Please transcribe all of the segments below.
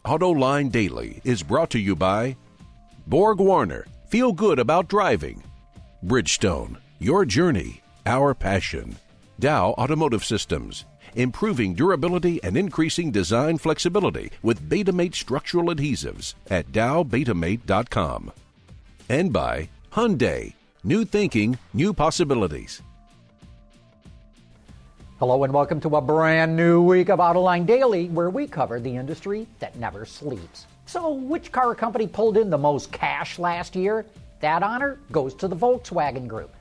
AutoLine Daily is brought to you by Borg Warner, feel good about driving. Bridgestone, your journey, our passion. Dow Automotive Systems, improving durability and increasing design flexibility with Betamate structural adhesives at dowbetamate.com. And by Hyundai, new thinking, new possibilities. Hello and welcome to a brand new week of AutoLine Daily, where we cover the industry that never sleeps. So, which car company pulled in the most cash last year? That honor goes to the Volkswagen Group,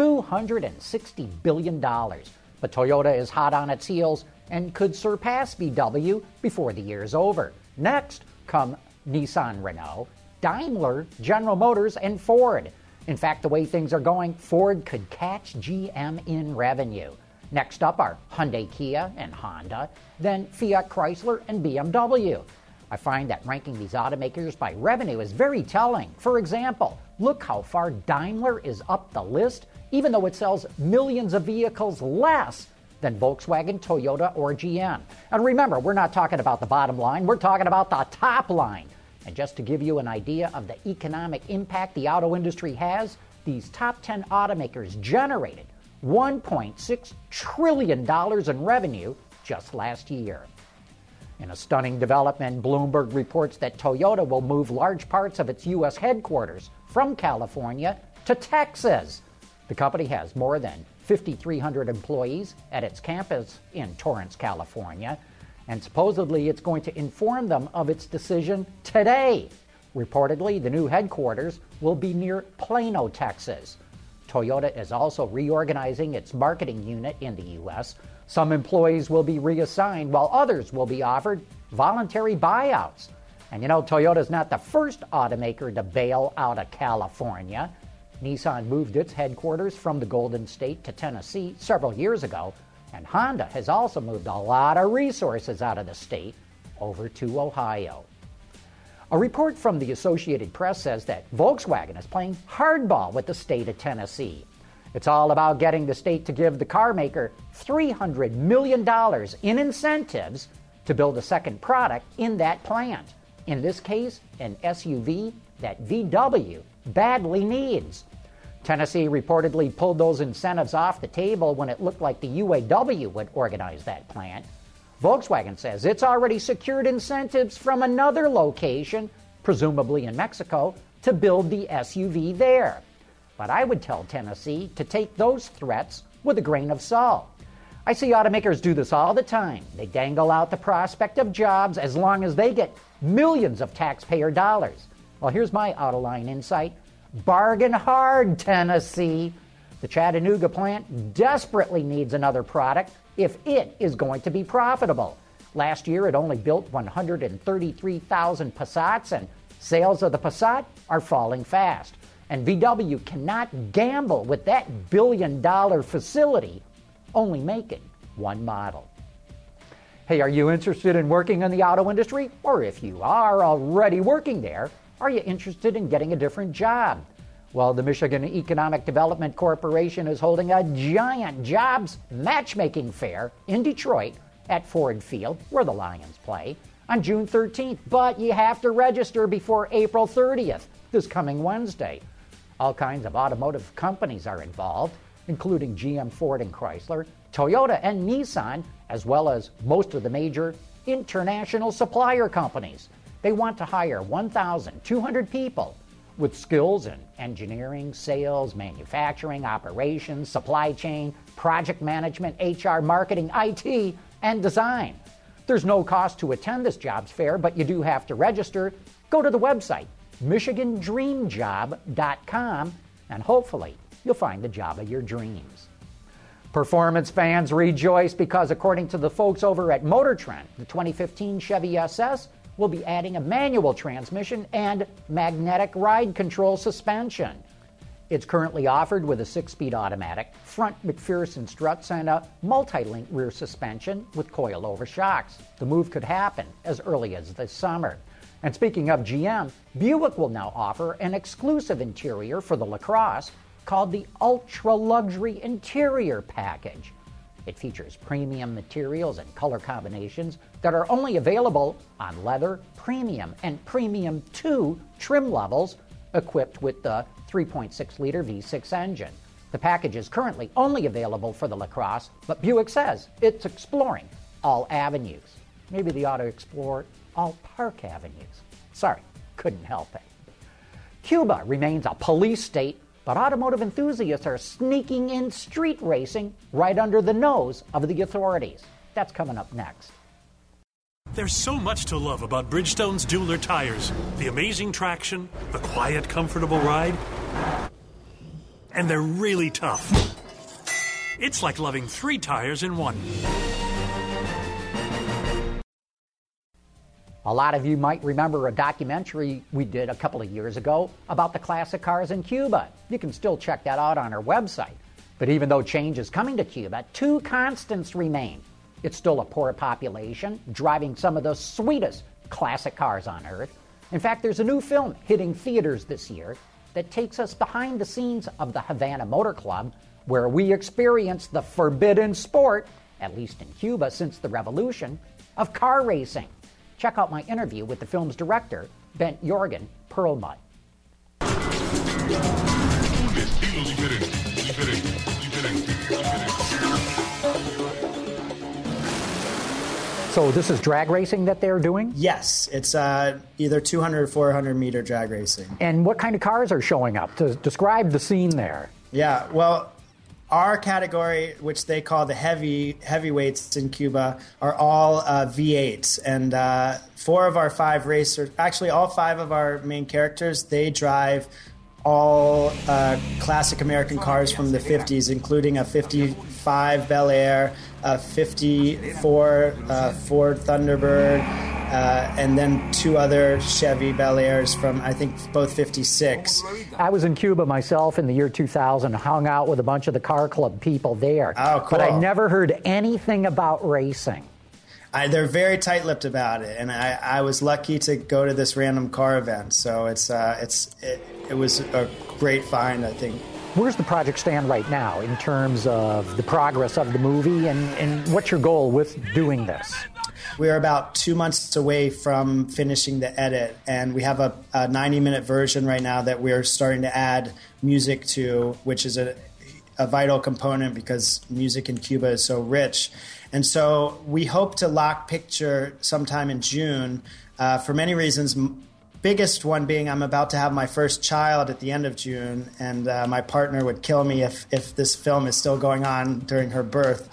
$260 billion. But Toyota is hot on its heels and could surpass VW before the year's over. Next come Nissan, Renault, Daimler, General Motors, and Ford. In fact, the way things are going, Ford could catch GM in revenue. Next up are Hyundai, Kia, and Honda, then Fiat, Chrysler, and BMW. I find that ranking these automakers by revenue is very telling. For example, look how far Daimler is up the list, even though it sells millions of vehicles less than Volkswagen, Toyota, or GM. And remember, we're not talking about the bottom line, we're talking about the top line. And just to give you an idea of the economic impact the auto industry has, these top 10 automakers generated $1.6 trillion in revenue just last year. In a stunning development, Bloomberg reports that Toyota will move large parts of its U.S. headquarters from California to Texas. The company has more than 5,300 employees at its campus in Torrance, California, and supposedly it's going to inform them of its decision today. Reportedly, the new headquarters will be near Plano, Texas. Toyota is also reorganizing its marketing unit in the U.S. Some employees will be reassigned, while others will be offered voluntary buyouts. And you know, Toyota is not the first automaker to bail out of California. Nissan moved its headquarters from the Golden State to Tennessee several years ago, and Honda has also moved a lot of resources out of the state over to Ohio. A report from the Associated Press says that Volkswagen is playing hardball with the state of Tennessee. It's all about getting the state to give the car maker $300 million in incentives to build a second product in that plant. In this case, an SUV that VW badly needs. Tennessee reportedly pulled those incentives off the table when it looked like the UAW would organize that plant. Volkswagen says it's already secured incentives from another location, presumably in Mexico, to build the SUV there. But I would tell Tennessee to take those threats with a grain of salt. I see automakers do this all the time. They dangle out the prospect of jobs as long as they get millions of taxpayer dollars. Well, here's my AutoLine insight. Bargain hard, Tennessee. The Chattanooga plant desperately needs another product if it is going to be profitable. Last year, it only built 133,000 Passats, and sales of the Passat are falling fast. And VW cannot gamble with that billion-dollar facility, only making one model. Hey, are you interested in working in the auto industry? Or if you are already working there, are you interested in getting a different job? Well, the Michigan Economic Development Corporation is holding a giant jobs matchmaking fair in Detroit at Ford Field, where the Lions play, on June 13th. But you have to register before April 30th, this coming Wednesday. All kinds of automotive companies are involved, including GM, Ford, and Chrysler, Toyota, and Nissan, as well as most of the major international supplier companies. They want to hire 1,200 people with skills in engineering, sales, manufacturing, operations, supply chain, project management, HR, marketing, IT, and design. There's no cost to attend this jobs fair, but you do have to register. Go to the website, MichiganDreamJob.com, and hopefully you'll find the job of your dreams. Performance fans rejoice because according to the folks over at Motor Trend, the 2015 Chevy SS will be adding a manual transmission and magnetic ride control suspension. It's currently offered with a 6-speed automatic, front McPherson struts, and a multi-link rear suspension with coil-over shocks. The move could happen as early as this summer. And speaking of GM, Buick will now offer an exclusive interior for the LaCrosse called the Ultra Luxury Interior Package. It features premium materials and color combinations that are only available on leather, premium, and premium 2 trim levels equipped with the 3.6-liter V6 engine. The package is currently only available for the LaCrosse, but Buick says it's exploring all avenues. Maybe they ought to explore all park avenues. Sorry, couldn't help it. Cuba remains a police state, but automotive enthusiasts are sneaking in street racing right under the nose of the authorities. That's coming up next. There's so much to love about Bridgestone's Dueler tires. The amazing traction, the quiet, comfortable ride, and they're really tough. It's like loving 3 tires in one. A lot of you might remember a documentary we did a couple of years ago about the classic cars in Cuba. You can still check that out on our website. But even though change is coming to Cuba, 2 constants remain. It's still a poor population, driving some of the sweetest classic cars on Earth. In fact, there's a new film hitting theaters this year that takes us behind the scenes of the Havana Motor Club, where we experience the forbidden sport, at least in Cuba since the revolution, of car racing. Check out my interview with the film's director, Bent Jorgen Perlmutt. So this is drag racing that they're doing? Yes, it's either 200 or 400 meter drag racing. And what kind of cars are showing up? Describe the scene there. Yeah, well, our category, which they call the heavyweights in Cuba, are all V8s. And 4 of our 5 racers, actually all 5 of our main characters, they drive all classic American cars from the 50s, including a 55 Bel Air, a 54 Ford Thunderbird, and then 2 other Chevy Bel Airs from, I think, both 56. I was in Cuba myself in the year 2000, hung out with a bunch of the car club people there. Oh, cool. But I never heard anything about racing. They're very tight-lipped about it, and I was lucky to go to this random car event, so it was a great find, I think. Where's the project stand right now in terms of the progress of the movie, and what's your goal with doing this? We're about 2 months away from finishing the edit, and we have a 90-minute version right now that we're starting to add music to, which is a vital component because music in Cuba is so rich. And so we hope to lock picture sometime in June for many reasons. Biggest one being I'm about to have my first child at the end of June, and my partner would kill me if this film is still going on during her birth.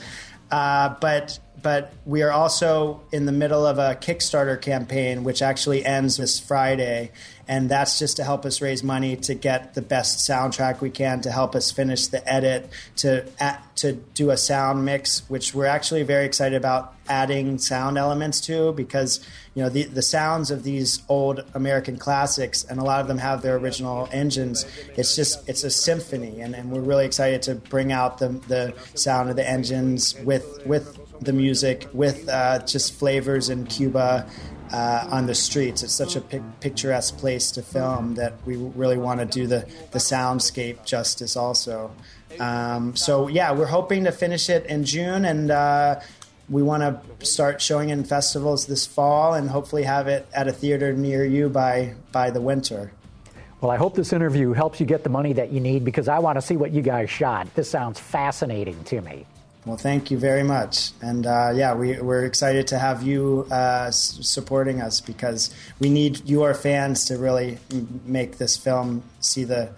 But we are also in the middle of a Kickstarter campaign, which actually ends this Friday. And that's just to help us raise money to get the best soundtrack we can, to help us finish the edit, to do a sound mix, which we're actually very excited about adding sound elements to, because you know the sounds of these old American classics, and a lot of them have their original engines. It's a symphony, and we're really excited to bring out the sound of the engines with the music, with just flavors in Cuba. On the streets. It's such a picturesque place to film that we really want to do the soundscape justice also. So yeah, we're hoping to finish it in June, and we want to start showing it in festivals this fall and hopefully have it at a theater near you by the winter. Well, I hope this interview helps you get the money that you need, because I want to see what you guys shot. This sounds fascinating to me. Well, thank you very much. And yeah, we're excited to have you supporting us, because we need your fans to really make this film have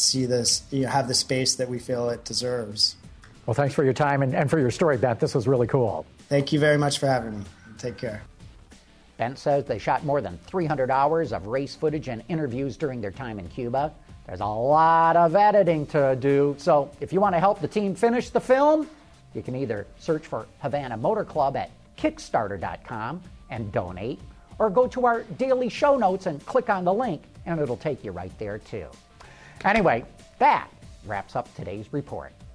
the space that we feel it deserves. Well, thanks for your time and for your story, Bent. This was really cool. Thank you very much for having me. Take care. Bent says they shot more than 300 hours of race footage and interviews during their time in Cuba. There's a lot of editing to do. So if you want to help the team finish the film, you can either search for Havana Motor Club at Kickstarter.com and donate, or go to our daily show notes and click on the link, and it'll take you right there too. Anyway, that wraps up today's report.